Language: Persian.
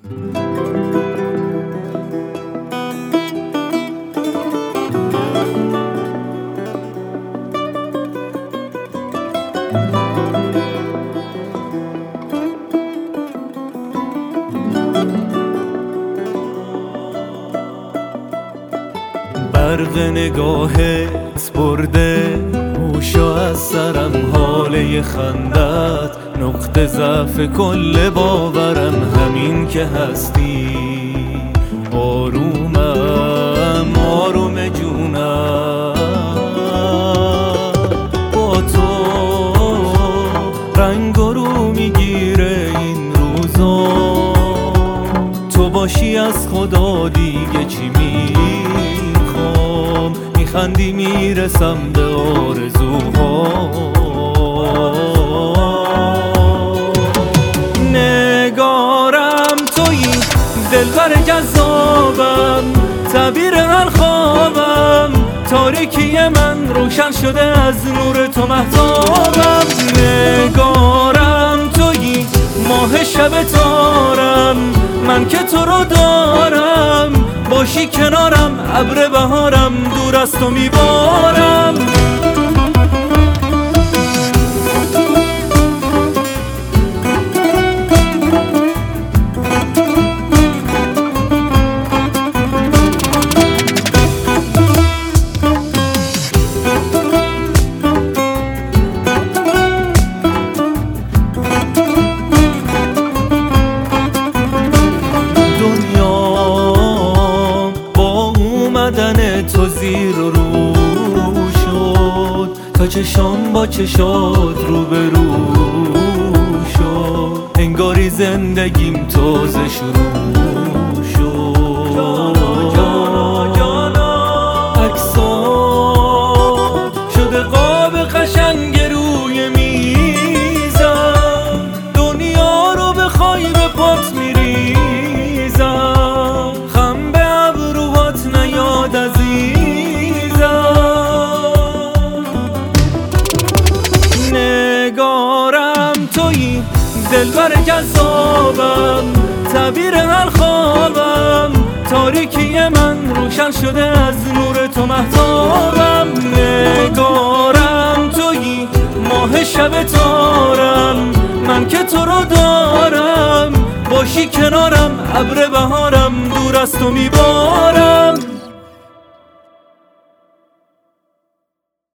برق نگاهت برده هوشو از سرم، حاله خندت نقطه ضعف کل باورم. همین که هستی آرومم، آروم جونم. با تو رنگ و رو میگیره این روزا، تو باشی از خدا دیگه چی میخندی میرسم به آرزوها. نگارم تویی دلبر جذابم، تعبیر هر خوابم. تاریکی من روشن شده از نور تو مهتابم. نگارم تویی ماه شب تارم، من که تو رو دارم. باشی کنارم ابر بهارم، دور از تو میبارم. تو زیر و رو شد تا چشام با چشات رو به رو شد. انگاری زندگیم تازه شروع شد. عکسات شده قاب قشنگ روی میزم، دنیا رو بخوای به پات میریزم. خم به ابروهات نیاد نگارم تویی دلبر جذابم، تعبیر هر خوابم. تاریکی من روشن شده از نور تو مهتابم. نگارم تویی ماه شب تارم، من که تو رو دارم. باشی کنارم ابر بهارم، دور از تو میبارم.